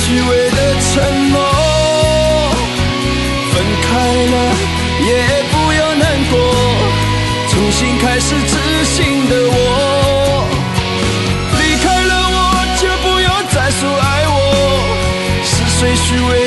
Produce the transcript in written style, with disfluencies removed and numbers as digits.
虚伪的承诺。分开了也不要难过，重新开始自信的我。离开了我就不要再说爱我，是谁虚伪